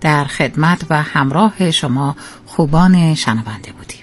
در خدمت و همراه شما خوبان شنونده بودیم.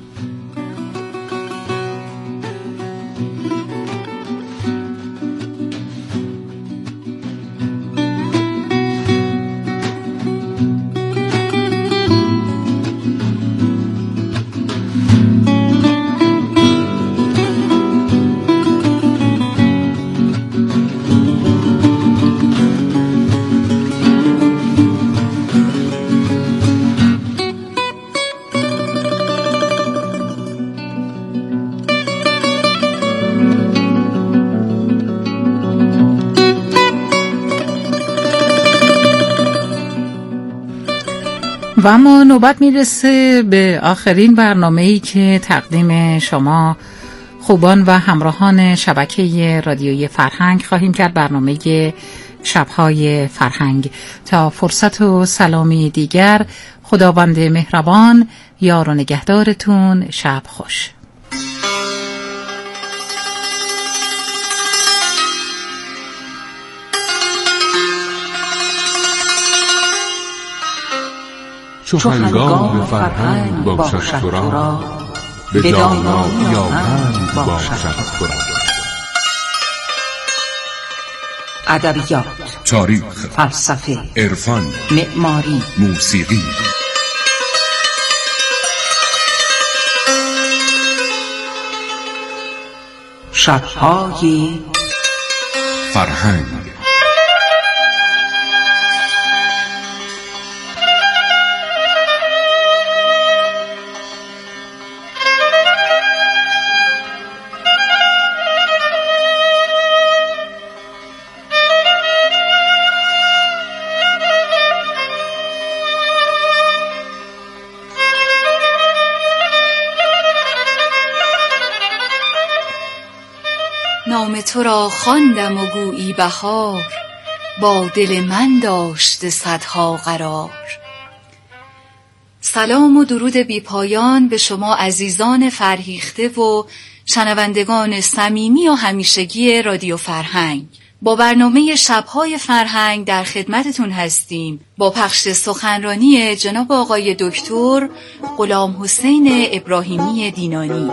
و اما نوبت میرسه به آخرین برنامه‌ای که تقدیم شما خوبان و همراهان شبکه رادیویی فرهنگ خواهیم کرد، برنامه شب‌های فرهنگ. تا فرصت و سلامی دیگر، خداوند مهربان یار و نگهدارتون. شب خوش. چو هنگام فرهنگ باشد تو را، به دانایی آهنگ باشد تو را. ادبیات، تاریخ، فلسفه، عرفان، معماری، موسیقی. شب‌های فرهنگ. نام تو را خواندم و گویی بهار، با دل من داشته صدها قرار. سلام و درود بی پایان به شما عزیزان فرهیخته و شنوندگان صمیمی و همیشگی رادیو فرهنگ. با برنامه شب‌های فرهنگ در خدمتتون هستیم با پخش سخنرانی جناب آقای دکتر غلام حسین ابراهیمی دینانی.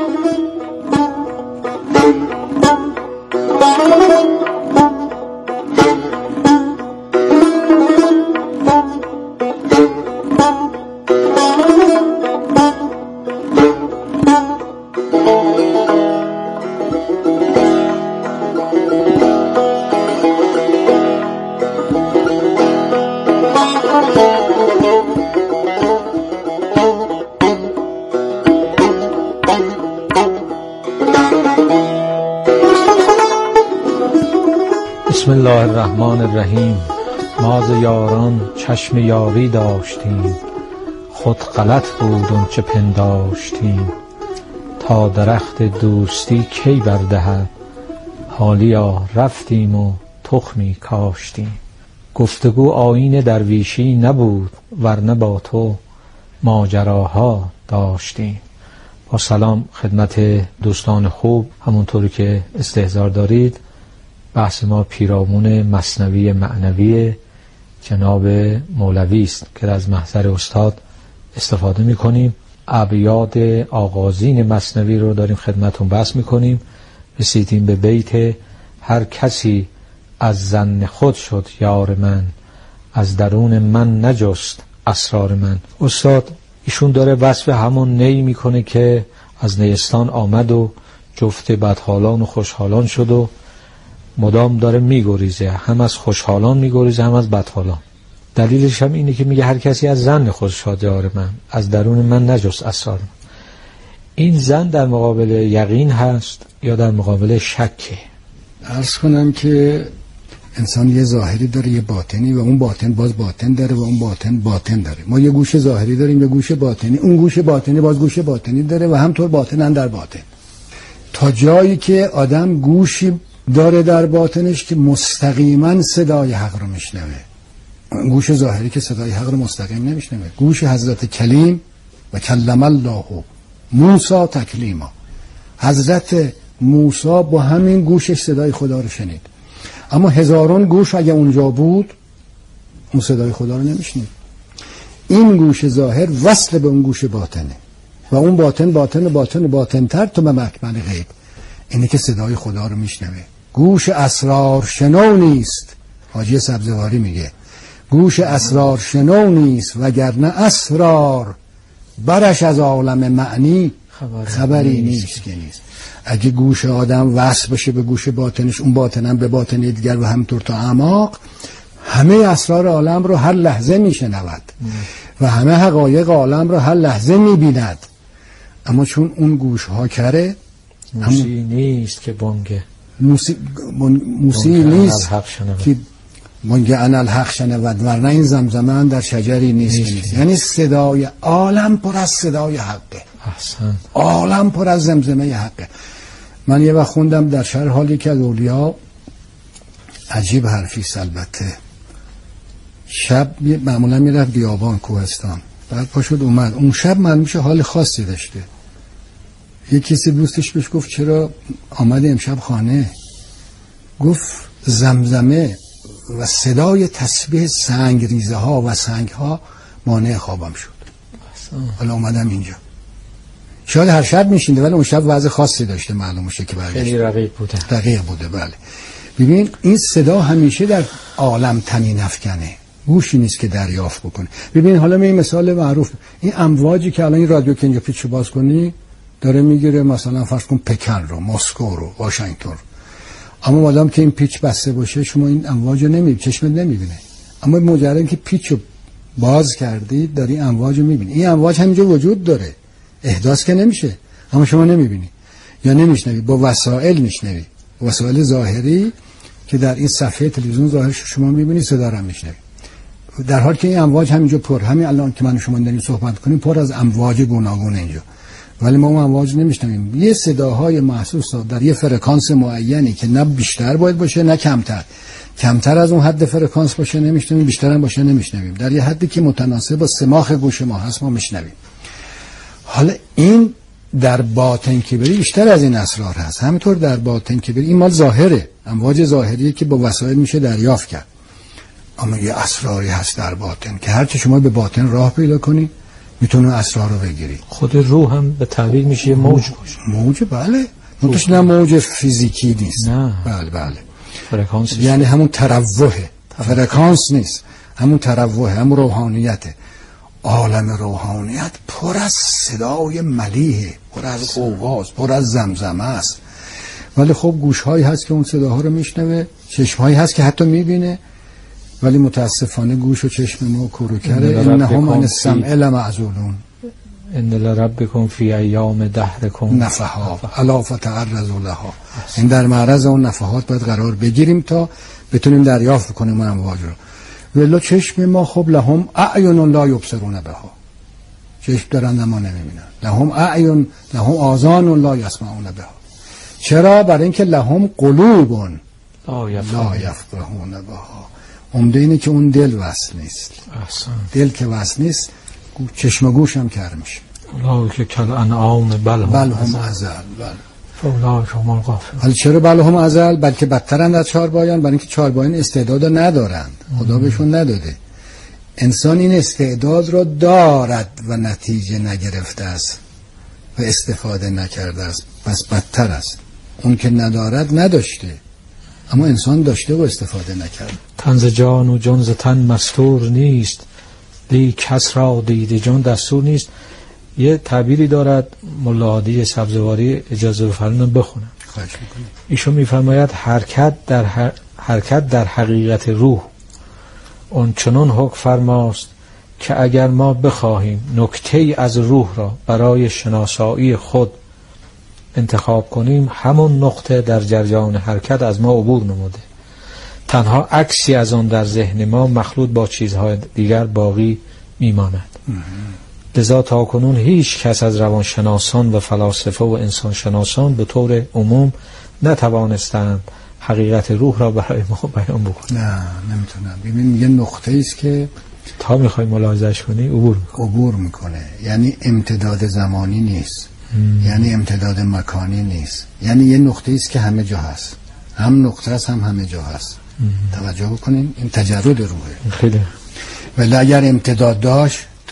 بسم الله الرحمن الرحیم. ما ز یاران چشم یاری داشتیم، خود غلط بود اون چه پنداشتیم. تا درخت دوستی کی بردهد، حالیا رفتیم و تخمی کاشتیم. گفتگو آیین درویشی نبود، ورنه با تو ماجراها داشتیم. با سلام خدمت دوستان خوب، همونطوری که استحضار دارید بحث ما پیرامون مثنوی معنوی جناب مولوی است که از محضر استاد استفاده می‌کنیم. ابیات آغازین مثنوی رو داریم خدمتون بحث می‌کنیم. رسیدیم به بیت هر کسی از ظن خود شد یار من، از درون من نجست اسرار من. استاد ایشون داره وصف همون نی میکنه که از نیستان آمد و جفت بدحالان و خوشحالان شد و مدام داره میگریزه، هم از خوشحالان میگریزه هم از بدحالان. دلیلش هم اینه که میگه هر کسی از ظن خود شد یار من، از درون من نجست اسرار من. این ظن در مقابل یقین هست یا در مقابل شکه؟ عرض کنم که انسان یه ظاهری داره یه باطنی و اون باطن باز باطن داره و اون باطن باطن داره. ما یه گوش ظاهری داریم یه گوش باطنی، اون گوش باطنی باز گوش باطنی داره و همطور باطن در باطن. تا جایی که آدم گوشی داره در باطنش که مستقیما صدای حق رو میشنوه، گوش ظاهری که صدای حق رو مستقیم نمیشنوه. گوش حضرت کلیم و کلم الله موسی تکلیما، حضرت موسی با همین گوشش صدای خدا رو شنید. اما هزاران گوش اگه اونجا بود اون صدای خدا رو نمیشنید. این گوش ظاهر وصل به اون گوش باطنه و اون باطن تر تو به مکمن غیب، اینه که صدای خدا رو میشنوه. گوش اسرار شنو نیست، حاجی سبزواری میگه گوش اسرار شنو نیست، وگرنه اسرار برش از عالم معنی خبری نیست که نیست. اگه گوش آدم وصل بشه به گوش باطنش، اون باطنم به باطن دیگر و همطور تا اعماق، همه اسرار عالم رو هر لحظه میشنود و همه حقایق عالم رو هر لحظه میبیند. اما چون اون گوش ها کره، موسی نیست که بانگه، موسی نیست که بانگه انا الحق شنود، ورنه این زمزمه در شجری نیست. یعنی صدای عالم پر از صدای حقه. احسن. عالم پر از زمزمه حقه. من یه وقت خوندم در شرح حالی که از اولیا، عجیب حرفیست البته، شب معمولا میرفت بیابان کوهستان، بعد پاشد اومد، اون شب معلومشه حال خاصی داشته. یه کسی دوستش بهش گفت چرا آمده امشب خانه؟ گفت زمزمه و صدای تسبیح سنگ ریزه ها و سنگ ها مانع خوابم شد. حالا اومدم اینجا. شاید هر شب میشینده ولی اون شب وضع خاصی داشته، معلوم میشه که برگشت. خیلی رقیق بوده. بله. ببین این صدا همیشه در عالم تنین افکنه، گوشی نیست که دریافت بکنه. ببین حالا می مثال معروف، این امواجی که الان این رادیو که اینجا پیچ باز کنی داره میگیره، مثلا فرض کن پکن رو، مسکو رو، واشنگتن رو. اما مادام که این پیچ بسته باشه شما این امواج رو نمیبینی، چشمت نمیبینه. اما مجرد که پیچ رو باز کردی داری امواج رو میبینی. این امواج همینجا وجود داره، احداث که نمیشه، اما شما نمیبینی یا نمیشنوی، با وسایل میشنوی، وسایل ظاهری که در این صفحه تلویزیون ظاهر شما میبینی، صدا رو میشنوی. در حالی که این امواج همینجا پر، همین الان که من شما داریم صحبت کنیم پر از امواج گوناگون اینجا، ولی ما اون امواج نمیشنویم. یه صداهای محسوس در یه فرکانس معینی که نه بیشتر باید باشه نه کمتر از اون حد فرکانس باشه نمیشنویم، بیشتر هم باشه نمیشنویم، در یه حدی که متناسب با سماخ گوش ما هست ما میشنویم. حالا این در باطن که بری بیشتر از این اسرار هست. همینطور در باطن که بری این مال ظاهره، امواج ظاهریه که با وسایل میشه دریافت کرد، اما یه اسراری هست در باطن که هرچی شما به باطن راه پیدا کنی میتونی اسرار رو بگیری. خود روح هم به تعبیر میشه یه موج باشه. موج، بله، نه موج فیزیکی نیست. نه. بله فرکانس، یعنی همون تروحه، فرکانس نیست، همون تروحه، همون روحانیته. عالم روحانیت پر از صدای ملیحه، پر از غوغاست، پر از زمزمه است. ولی خب گوش‌هایی هست که اون صداها رو میشنوه، چشم‌هایی هست که حتی میبینه، ولی متاسفانه گوش و چشم ما کروکره. انهم عن السمع لمعزولون ان لربکم فی ایام دهرکم نفحات الا فتعرضوا لها. این در معرض اون نفحات باید قرار بگیریم تا بتونیم دریافت کنیم اون امواج رو. ولی چشم ما خب لهم اعین لا یبصرون بها، چشم دارن اما نمیبینن. لهم اعین، لهم آذان لا یسمعون بها. چرا؟ برای اینکه لهم قلوب لا یفقهون بها. عمده اینه که اون دل وصل نیست. دل که وصل نیست چشم و گوش هم کر میشه. اولئک کالانعام بل هم اضل. اولئک هم الغافلون. حالا چرا بل هم اضل؟ بلکه بدترند از چهاربایان، برای اینکه چهاربایان استعداد ندارند، خدا بهشون نداده. انسان این استعداد را دارد و نتیجه نگرفته است و استفاده نکرده است، پس بدتر است. اون که ندارد نداشته، اما انسان داشته و استفاده نکرد. تنز جان و جنز تن مستور نیست، لیک کس را دید جان دستور نیست. یه تعبیری دارد ملا هادی سبزواری، اجازه بفرمایید بخونم. خواهش میکنم. ایشون میفرماید حرکت در حقیقت روح اون چنون حکم فرماست که اگر ما بخواهیم نکته از روح را برای شناسایی خود انتخاب کنیم، همون نقطه در جریان حرکت از ما عبور نموده، تنها عکسی از آن در ذهن ما مخلوط با چیزهای دیگر باقی میماند. لذا تا کنون هیچ کس از روانشناسان و فلاسفه و انسانشناسان به طور عموم نتوانستند حقیقت روح را برای ما بیان بکنند. نه نمیتونن. ببین میگه نقطه ایست که تا میخوای ملاحظه‌اش کنی عبور میکنه. یعنی امتداد زمانی نیست، یعنی امتداد مکانی نیست، یعنی یه نقطه ایست که همه جا هست، هم نقطه است هم همه جا هست. توجه بکنین، این تجرد روحه. خیلی. ولی اگر امتداد داشت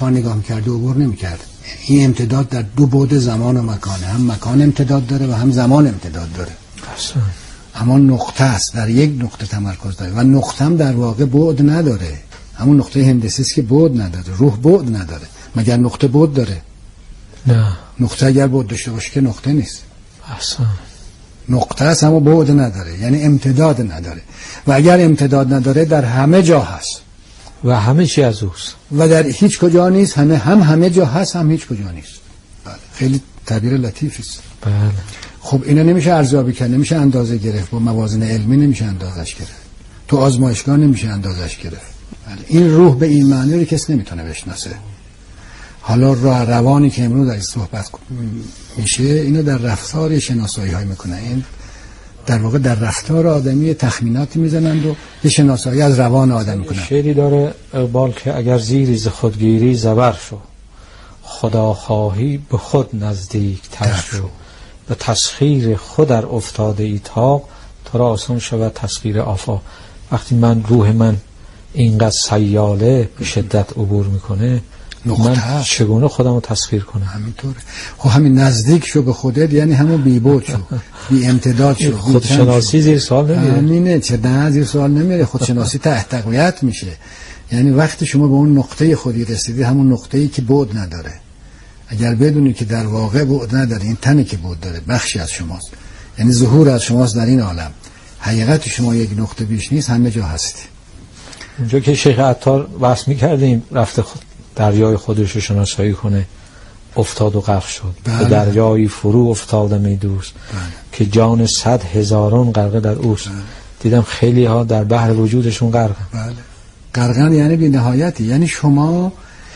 تا نگاه میکرده عبور نمیکرد. این امتداد در دو بعد زمان و مکانه، هم مکان امتداد داره و هم زمان امتداد داره. اما نقطه است، در یک نقطه تمرکز داره و نقطه هم در واقع بعد نداره. همون نقطه هندسی است که بعد نداره، روح بعد نداره. مگر نقطه بعد داره؟ نه. نقطه اگر بعد داشته باشه که نقطه نیست. اصلا نقطه است اما بعد نداره، یعنی امتداد نداره. و اگر امتداد نداره در همه جا هست و همه چی از اوست و در هیچ کجا نیست. همه جا هست، هم هیچ کجا نیست. بله. خیلی تعبیر لطیفی است. بله. خب اینا نمیشه ارزیابی کرد، نمیشه اندازه گرفت، با موازین علمی نمیشه اندازش گرفت، تو آزمایشگاه نمیشه اندازش گرفت. بله. این روح به این معنی رو کس نمیتونه بشناسه. حالا روانی که امروز در صحبت میشه اینو در رفتار شناسایی های میکنه. این در واقع در رفتار آدمی تخمیناتی میزنند و یه شناسایی از روان آدم میکنن. شعری داره اقبال که اگر زیری ز خودگیری زبر شو، خدا خواهی به خود نزدیک تر شو، به تسخیر خود در افتاده ای تاق، تو را آسان شود تسخیر آفاق. وقتی من روح من اینقدر سیاله به شدت عبور میکنه، من چگونه خودم رو تسخیر کنم؟ همینطوره. خب همین نزدیک شو به خودت یعنی همون بی بود شو، بی امتداد شو. خودشناسی زیر سوال نمیره. همینه، چه نه زیر سوال نمیره. خودشناسی تقویت میشه. یعنی وقتی شما به اون نقطه خودی رسیدی، همون نقطه‌ای که بود نداره. اگر بدونی که در واقع بود نداره، این تنی که بود داره بخشی از شماست، یعنی ظهور از شماست در این عالم. حقیقت شما یک نقطه بیش نیست، همه جا هستی. اونجا که شیخ عطار بحث می‌کردیم رفته دریای خودش رو شناسایی کنه، افتاد و غرق شد. به دریای فرو افتادم ای دوست، که جان 100,000 غرقه در اوست. دیدم خیلی ها در بحر وجودشون غرقن. بله. غرقن یعنی بی نهایتی. یعنی شما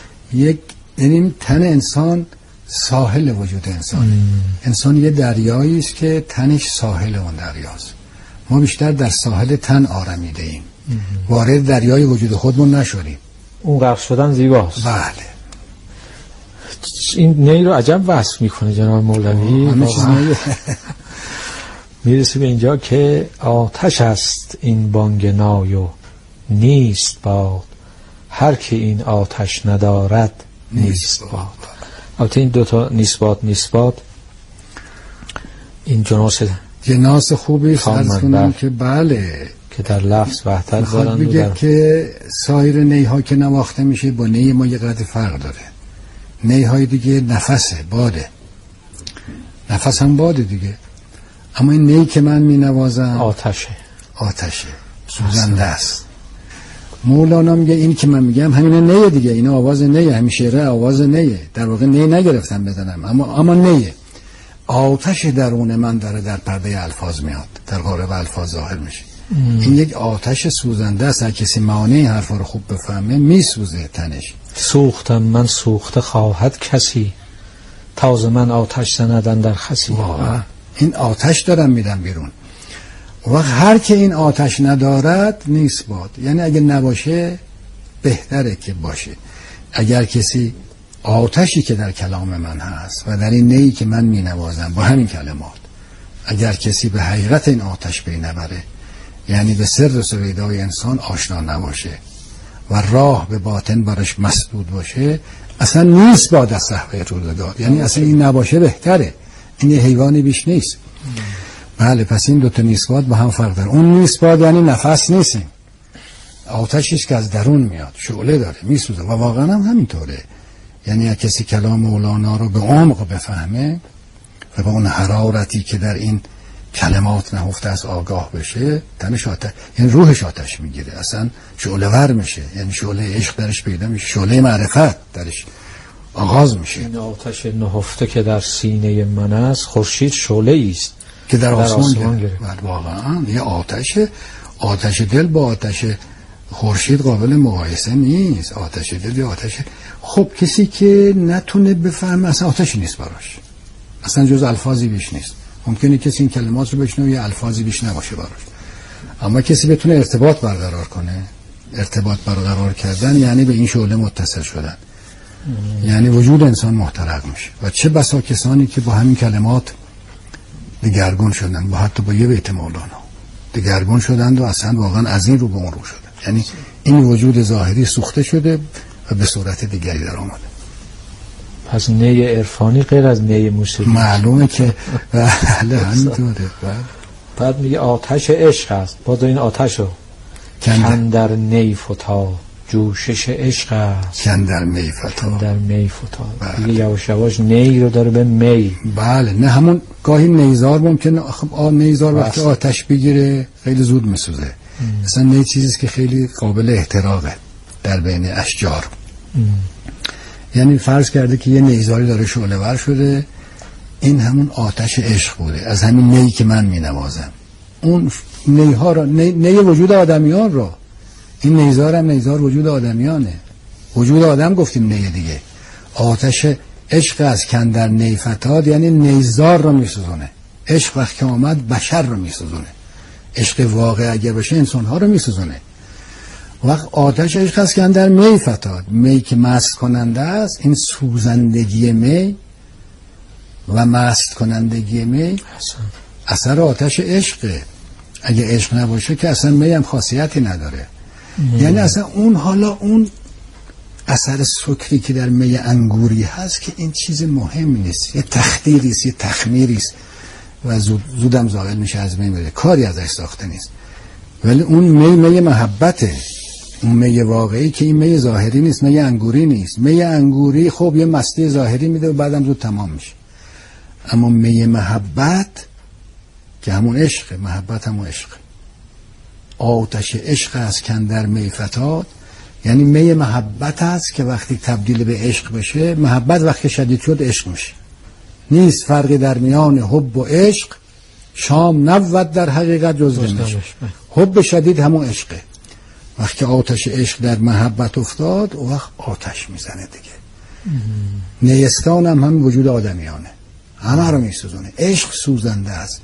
یعنی تن انسان ساحل وجود انسانه. انسان یه دریایی است که تنش ساحل اون دریاست. ما بیشتر در ساحل تن آرمیده ایم، وارد دریای وجود خودمون نشدیم. اون غرق شدن زیباست. بله. این نی رو عجب وصف میکنه جناب مولوی. میرسه به اینجا که آتش است این بانگ نای و نیست باد، هر که این آتش ندارد نیست باد. البته این دوتا نیست باد این جناس خوبی فرض کنم که بله که در لفظ وحدت دارند. بگه که سایر نیها که نواخته میشه با نی ما یه قدر فرق داره. نیهای دیگه نفسه، باده، نفس هم باده دیگه. اما این نی که من می نوازم آتشه سوزنده است. مولانا میگه این که من میگم همین نیه دیگه، این آواز نیه، همین شعره آواز نیه. در واقع نی نگرفتم بزنم، اما نیه. آتش درون من داره در پرده الفاظ میاد، در قالب الفاظ ظاهر میشه. این یک آتش سوزنده است. هر کسی معانی حرفا رو خوب بفهمه میسوزه تنش. سوختم من سوخته خواهد کسی، تازه من آتش زندن در خسی. این آتش دارم میدم بیرون. و هر که این آتش ندارد نیست باد. یعنی اگه نباشه بهتره که باشه. اگر کسی آتشی که در کلام من هست و در این نیی که من می نوازم با همین کلمات، اگر کسی به حقیقت این آتش پی نبره، یعنی به سر سویدای انسان آشنا نباشه و راه به باطن برش مسدود باشه، اصلا نیست باد از صحبه روزگار. یعنی اصلا این نباشه بهتره. این یه حیوانی بیش نیست. بله، پس این دوتا نیست باد با هم فرق داره. اون نیست باد یعنی نفس نیستیم، آتشیست که از درون میاد، شعله داره، میسوزه. و واقعا هم همینطوره. یعنی اگه کسی کلام مولانا رو به عمق بفهمه و با اون حرارتی که در این کلمات نهفته از آگاه بشه، تنش آتش، یعنی روحش آتش میگیره، اصلا شعله ور میشه. یعنی شعله عشق درش پیدا میشه، شعله معرفت درش آغاز میشه. این آتش نهفته که در سینه من است، خورشید شعله است که در آسمان گرفت. واقعا یه آتش دل با آتش خورشید قابل مقایسه نیست. آتش دل یا آتش. خب کسی که نتونه بفهمه اصلا آتشی نیست براش، اصلا جز الفاظی بیش نیست. ممکنه کسی این کلمات رو بشنوه یه الفاظی بیش نباشه براش، اما کسی بتونه ارتباط برقرار کنه. ارتباط برقرار کردن یعنی به این شعله متصل شدن، یعنی وجود انسان محترق میشه. و چه بسا کسانی که با همین کلمات دگرگون شدن، با حتی با یه بیت مولانا دگرگون شدند و اصلا واقعا از این رو به اون رو شدن. یعنی این وجود ظاهری سوخته شده و به صورت دیگری در آمده. پس نی عرفانی غیر از نی موسیقی معلومه که بله همینطوره. بعد میگه آتش عشق است، باز این آتشو کندر نی فتاد، جوشش عشق است کندر می فتاد، در می فتاد. دیگه یواش یواش نی رو داره به می. بله، نه همون گاهی نیزار ممکنه خب نیزار وقتی آتش بگیره خیلی زود میسوزه. مثلا نی چیزیست که خیلی قابل احتراقه در بین اشجار. یعنی فرض کرده که یه نیزاری داره شعله ور شده، این همون آتش عشق بوده، از همین نی که من می نوازم. اون نیها را نی وجود آدمیان را، این نیزار هم نیزار وجود آدمیانه، وجود آدم گفتیم نی دیگه. آتش عشق از کندر نی فتاد یعنی نیزار رو می سوزونه. عشق وقتی آمد بشر رو می سوزونه. عشق واقع اگر بشه انسانها رو می سوزونه. وقت آتش عشق از کندر می فتاد، می که مست کننده است، این سوزندگی می و مست کنندگی می اثر آتش عشقه. اگه عشق نباشه که اصلا می هم خاصیتی نداره. یعنی اصلا اون حالا اون اثر سکری که در می انگوری هست که این چیز مهم نیست، یه تخدیری است، یه تخمیری است و زودم زائل میشه، از می میره، کاری ازش ساخته نیست. ولی اون می محبته، اون می واقعی که این می ظاهری نیست، می انگوری نیست. می انگوری خب یه مستی ظاهری میده و بعدم زود تمام میشه. اما می محبت که همون عشق، محبت همون عشق، آتش عشق است کندر می فتاد، یعنی می محبت است که وقتی تبدیل به عشق بشه، محبت وقتی شدید شد عشق میشه. نیست فرقی در میان حب و عشق، شام نبود در حقیقت جز نمیشه. حب شدید همون عشقه. وقتی آتش عشق در محبت افتاد او وقت آتش میزنه دیگه. نیستان هم وجود آدمیانه، همه رو میسوزونه. عشق سوزنده است.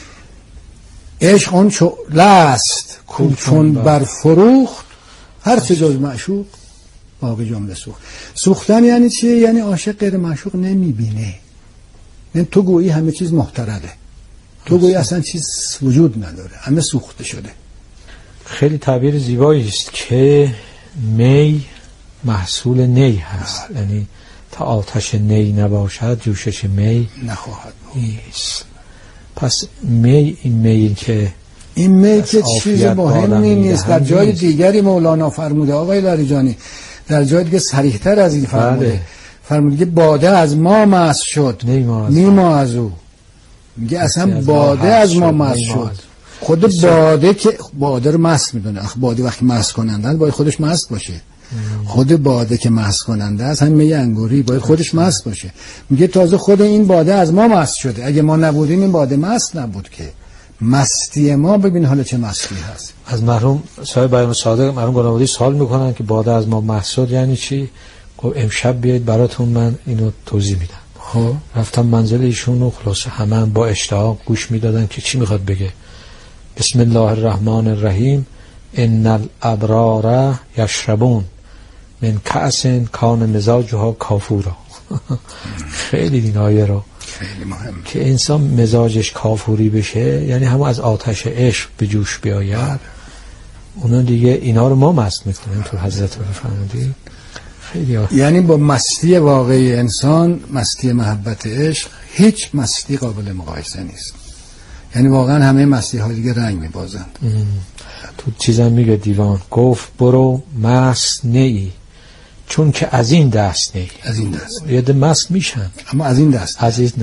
عشق آن چو لست چون بر فروخت، هر چه جز معشوق باقی جمله سوخت. سوختن یعنی چیه؟ یعنی عاشق غیر معشوق نمیبینه. یعنی تو گویی همه چیز محترقه، تو گویی اصلا چیز وجود نداره، همه سوخته شده. خیلی تعبیر زیبایی است که می محصول نی هست. یعنی تا آتش نی نباشد جوشش می نخواهد نیست. پس می این می که چیز مهمی نیست. در جای دیگری مولانا فرموده آقای لاریجانی، در جای دیگه صریح‌تر از این فرموده. فرموده که باده از ما مست شد نی ما از او. میگه اصلا باده از ما مست شد. خود باده که باده رو مست میدونه. باده وقتی مست کننده باید خودش مست باشه. خود باده که مست کننده است، هم می انگوری باید خودش مست باشه. میگه تازه خود این باده از ما مست شده. اگه ما نبودیم این باده مست نبود که. مستی ما ببین حالا چه مستی هست. از مرحوم صاحب بیان صادق مرحوم گلابادی سوال میکنن که باده از ما مست شد یعنی چی؟ خب امشب بیایید براتون من اینو توضیح میدم. خب رفتم منزل ایشون و خلاصه همه با اشتیاق گوش میدادن که چی میخواد بگه. بسم الله الرحمن الرحیم ان الابرار یشربون من کأس کان مزاجها کافورا. خیلی این آیه رو خیلی مهم که انسان مزاجش کافوری بشه، یعنی هم از آتش عشق به جوش بیاید. اونا دیگه اینا رو ما مست میکنیم. تو حضرت فرمودید خیلی یعنی با مستی واقعی انسان، مستی محبت عشق، هیچ مستی قابل مقایسه نیست. یعنی واقعا همه مستی ها دیگه رنگ میبازند. تو چیزم میگه دیوان گفت برو مست نیی چون که از این دست نیی. از این دست یه ده مست میشن اما از این دست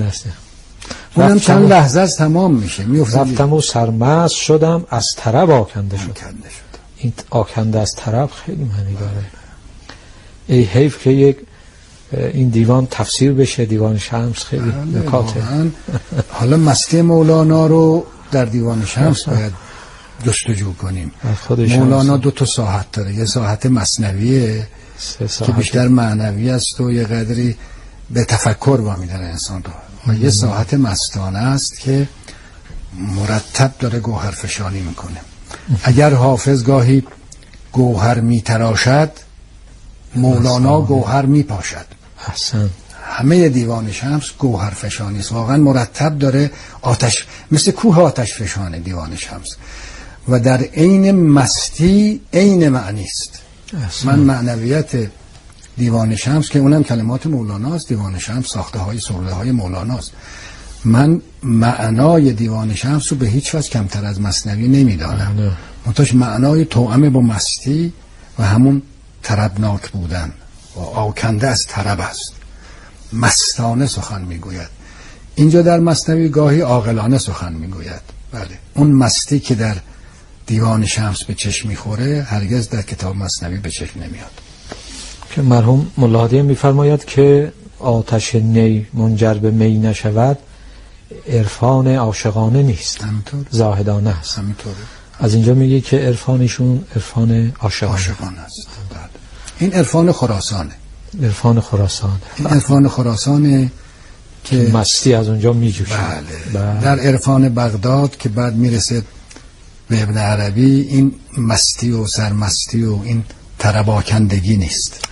اونم چند لحظه از تمام میشه. رفتم و سرمست شدم از طرب آکنده شد. این آکنده از طرب خیلی معنی داره. ای حیف که یک این دیوان تفسیر بشه، دیوان شمس خیلی نکاته. حالا مستی مولانا رو در دیوان شمس باید جستجو کنیم. مولانا 2 ساحت داره. یه ساحت مثنویه که بیشتر معنوی است و یه قدری به تفکر وامیداره انسان رو، و یه ساحت مستانه است که مرتب داره گوهر فشانی میکنه. اگر حافظ گاهی گوهر میتراشد، مولانا گوهر میپاشد. احسن. همه دیوان شمس گوهر فشانی است. واقعا مرتب داره آتش، مثل کوه آتش فشانه دیوان شمس، و در عین مستی عین معنی است. من معنویت دیوان شمس که اونم کلمات مولاناست، دیوان شمس ساخته های سروده های مولاناست. من معنای دیوان شمس رو به هیچ وجه کمتر از مثنوی نمیدانم، منتهاش معنای توأم با مستی و همون طربناک بودن و آکنده از طرب است. مستانه سخن میگوید. اینجا در مثنوی گاهی عاقلانه سخن میگوید. بله، اون مستی که در دیوان شمس به چشم میخوره هرگز در کتاب مثنوی به چشم نمیاد. که مرحوم ملا هادی میفرماید که آتش نی منجر به می نشود، عرفان عاشقانه نیست، زاهدانه است. همینطوره. از اینجا میگه که عرفانشون عرفان عاشقانه است. این عرفان خراسانه. عرفان خراسانه. این عرفان خراسانه که مستی از اونجا میجوشه. بله. در عرفان بغداد که بعد میرسه به ابن عربی، این مستی و سرمستی و این طرباکندگی نیست.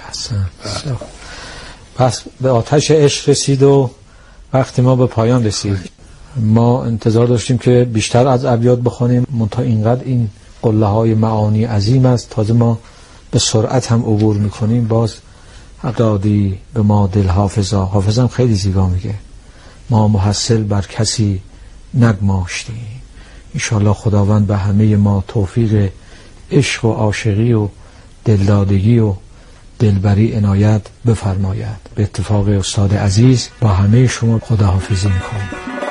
پس به آتش عشق رسید و وقتی ما به پایان رسید. ما انتظار داشتیم که بیشتر از ابیات بخونیم، منتها اینقدر این قله های معانی عظیم است، تازه ما به سرعت هم عبور میکنیم. باز دادی به ما دل حافظا، حافظم خیلی زیبا میگه ما محصل بر کسی نگماشتیم. انشاءالله خداوند به همه ما توفیق عشق و عاشقی و دلدادگی و دلبری عنایت بفرماید. به اتفاق استاد عزیز با همه شما خداحافظی میکنم.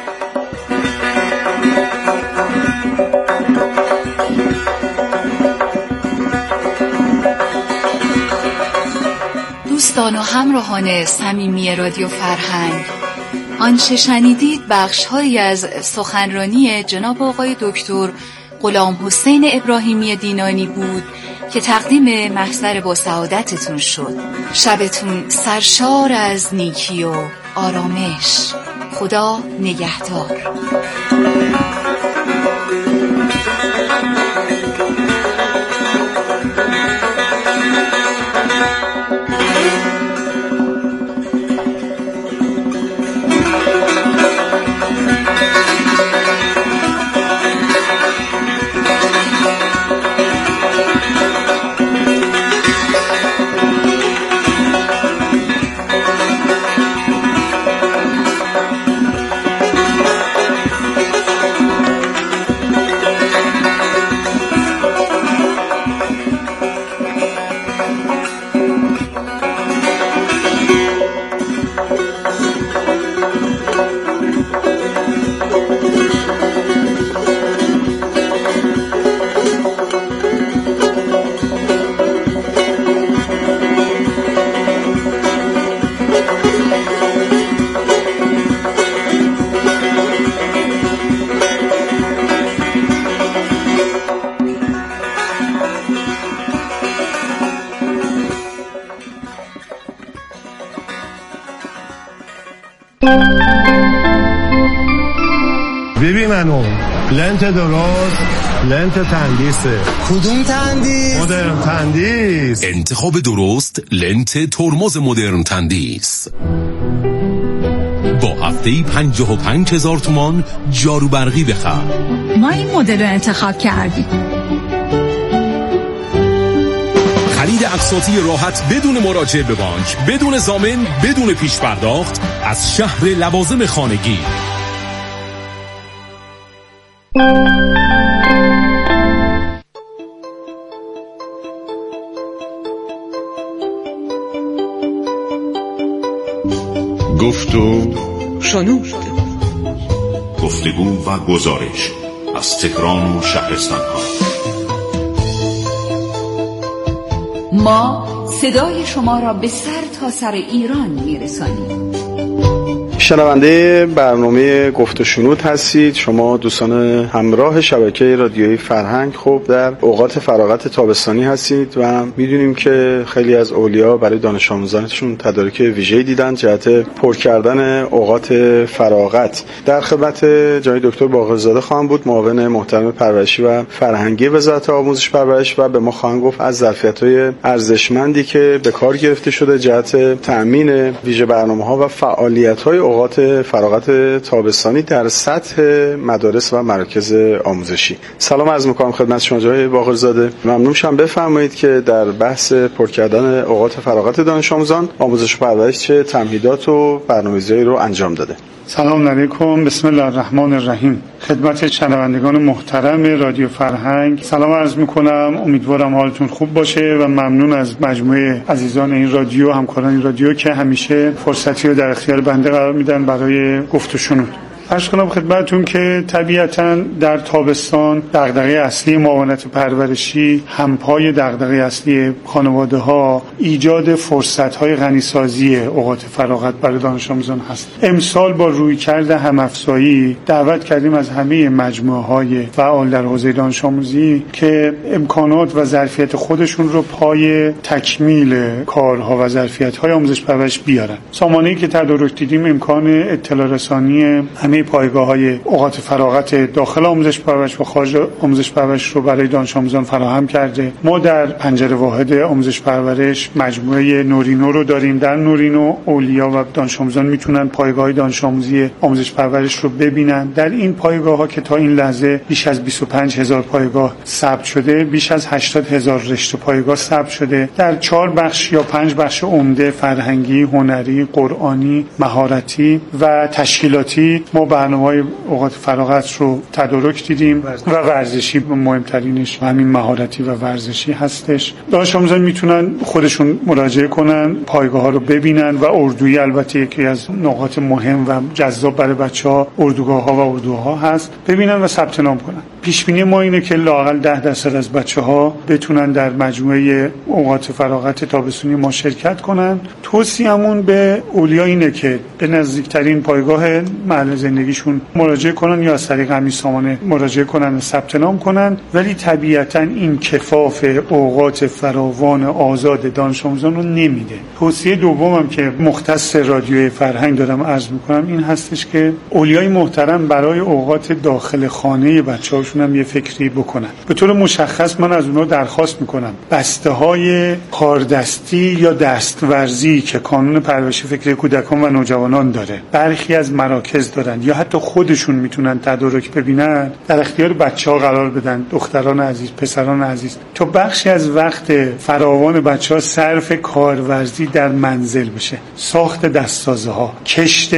دوستان و همراهان صمیمی رادیو فرهنگ، آنچه شنیدید بخش‌هایی از سخنرانی جناب آقای دکتر غلام حسین ابراهیمی دینانی بود که تقدیم محضر با سعادتتون شد. شبتون سرشار از نیکی و آرامش. خدا نگهدار. ببین منو لنت درست، لنت تندیسه. کدوم تندیس؟ مدرن تندیس. انتخاب درست لنت ترمز مدرن تندیس با هفته‌ای 55,000 تومان جارو برقی بخر. ما این مدل رو انتخاب کردیم. خرید اقساطی راحت بدون مراجعه به بانک، بدون ضامن، بدون پیش پرداخت از شهر لوازم خانگی. گفت و شنود. گفتگو و گزارش از تهران و شهرستان ها. ما صدای شما را به سر تا سر ایران میرسانیم. شنونده برنامه گفت و شنود هستید شما دوستان همراه شبکه رادیویی فرهنگ. خب در اوقات فراغت تابستانی هستید و میدونیم که خیلی از اولیا برای دانش آموزانشون تدارک ویژه‌ای دیدن جهت پر کردن اوقات فراغت. در خدمت جناب دکتر باقرزاده خواهم بود، معاون محترم پرورشی و فرهنگی وزارت آموزش پرورش، و به ما خواهند گفت از ظرفیت‌های ارزشمندی که به کار گرفته شده جهت تأمین ویژه برنامه‌ها و فعالیت‌های اوقات فراغت تابستانی در سطح مدارس و مراکز آموزشی. سلام عرض می‌کنم خدمت شما جناب باقرزاده. ممنون میشم بفرمایید که در بحث پر کردن اوقات فراغت دانش آموزان آموزش و پرورش چه تمهیدات و برنامه‌ریزی رو انجام داده. سلام علیکم، بسم الله الرحمن الرحیم. خدمت شنوندگان محترم رادیو فرهنگ سلام عرض میکنم. امیدوارم حالتون خوب باشه و ممنون از مجموعه عزیزان این رادیو، همکاران این رادیو که همیشه فرصتی رو در اختیار بنده قرار میدن برای گفت و شنود. عرض کنم خدمتتون که طبیعتاً در تابستان دغدغه اصلی معاونت پرورشی همپای دغدغه اصلی خانواده‌ها ایجاد فرصت‌های غنی‌سازی اوقات فراغت برای دانش آموزان هست. امسال با رویکرد هم‌افزایی دعوت کردیم از همه مجموعه‌های فعال در حوزه دانش آموزی که امکانات و ظرفیت خودشون رو پای تکمیل کارها و ظرفیت‌های آموزش پرورش بیارن. سامانه‌ای که تدارک دیدیم امکان اطلاع رسانی همه پایگاه‌های اوقات فراغت داخل آموزش پرورش و خارج آموزش پرورش رو برای دانش آموزان فراهم کرده. ما در پنجره واحد آموزش پرورش مجموعه نورینو رو داریم. در نورینو اولیا و دانش آموزان میتونن پایگاه دانش آموزی آموزش پرورش رو ببینن. در این پایگاه‌ها که تا این لحظه بیش از 25000 پایگاه ثبت شده، بیش از 80000 رشته پایگاه ثبت شده. در 4 بخش یا 5 بخش عمده فرهنگی، هنری، قرآنی، مهارتی و تشکیلاتی ما برنامه‌های اوقات فراغت رو تدارک دیدیم و ورزشی مهمترینش همین مهارتی و ورزشی هستش. دانش آموزان میتونن خودشون مراجعه کنن، پایگاه‌ها رو ببینن و اردویی البته یکی از نقاط مهم و جذاب برای بچه‌ها اردوگاه‌ها و اردوها هست، ببینن و ثبت نام کنن. پیش بینی ما اینه که لااقل 10% از بچه‌ها بتونن در مجموعه اوقات فراغت تابستونی ما شرکت کنن. توصیه‌مون به اولیا اینه که به نزدیکترین پایگاه محل زندگیشون مراجعه کنن یا از طریق همین سامانه مراجعه کنن و ثبت نام کنن، ولی طبیعتاً این کفاف اوقات فراوان آزاد دانش آموزان رو نمیده. توصیه دومم که مختص رادیوی فرهنگ دارم عرض میکنم این هستش که اولیای محترم برای اوقات داخل خانه بچه‌هاشون هم یه فکری بکنن. به طور مشخص من از اونها درخواست میکنم بسته‌های کاردستی یا دستورزی که کانون پرورش فکری کودکان و نوجوانان داره، برخی از مراکز دارن یا حتی خودشون میتونن تدارک ببینن، در اختیار بچه‌ها قرار بدن، دختران عزیز، پسران عزیز، تا بخشی از وقت فراوان بچه‌ها صرف کارورزی در منزل بشه. ساخت دستسازه‌ها، کشت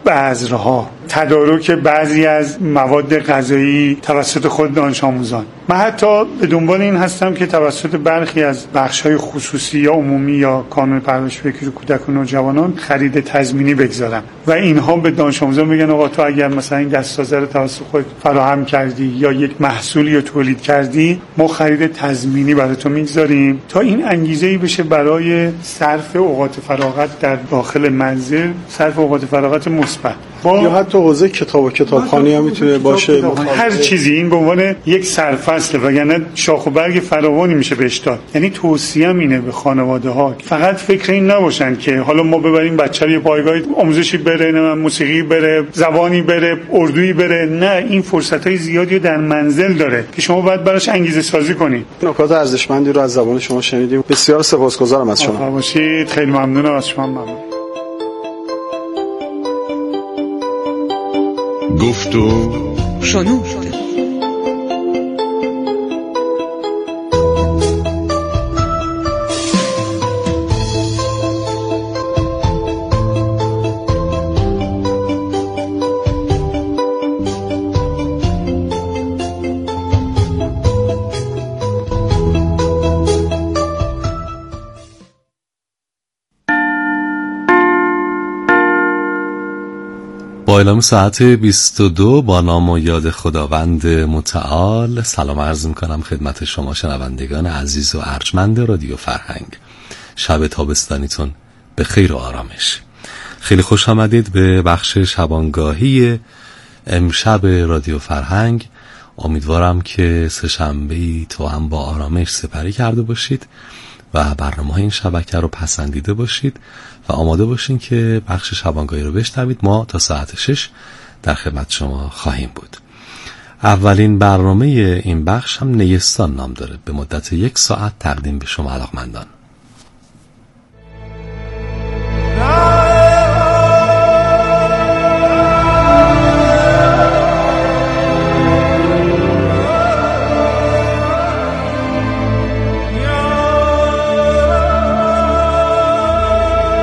بذرها، تدارک بعضی از مواد غذایی توسط خود دانش آموزان. من حتی به دنبال این هستم که توسط برخی از بخش‌های خصوصی یا عمومی یا کانون پرورش فکری کودک و نوجوانان خرید تضمینی بگذارم و اینها به دانش آموزان بگن آقا تو اگر مثلا این دستسازه رو توسط خود فراهم کردی یا یک محصولی رو تولید کردی، ما خرید تضمینی برای تو میگذاریم تا این انگیزه‌ای بشه برای صرف اوقات فراغت در داخل منزل، صرف اوقات فراغت مثبت. یا حتی حوزه کتاب و کتابخوانی هم میتونه باشه، هر چیزی این به عنوان یک سرفصل وگرنه شاخ و برگ فراوانی میشه بهش داد. یعنی توصیه‌ام اینه به خانواده‌ها فقط فکر این نباشن که حالا ما ببریم بچه‌ها یه پایگاه آموزشی بره، نه موسیقی بره، زبانی بره، اردویی بره. نه، این فرصت‌های زیادی در منزل داره که شما باید براش انگیزه سازی کنید. نکات ارزشمندی رو از زبان شما شنیدیم. بسیار سپاسگزارم از شما. باشید، خیلی ممنونم از شما. ممنون. گفت و شنود. با اعلام ساعت 22 با نام و یاد خداوند متعال سلام عرض میکنم خدمت شما شنوندگان عزیز و ارجمند رادیو فرهنگ. شب تابستانیتون به خیر و آرامش. خیلی خوش آمدید به بخش شبانگاهی امشب رادیو فرهنگ. امیدوارم که سه‌شنبه‌ای تو هم با آرامش سپری کرده باشید و برنامه‌های این شبکه رو پسندیده باشید و آماده باشین که بخش شبانگاهی رو بشنوید. ما تا ساعت 6 در خدمت شما خواهیم بود. اولین برنامه این بخش هم نیستان نام داره، به مدت 1 ساعت تقدیم به شما علاقمندان.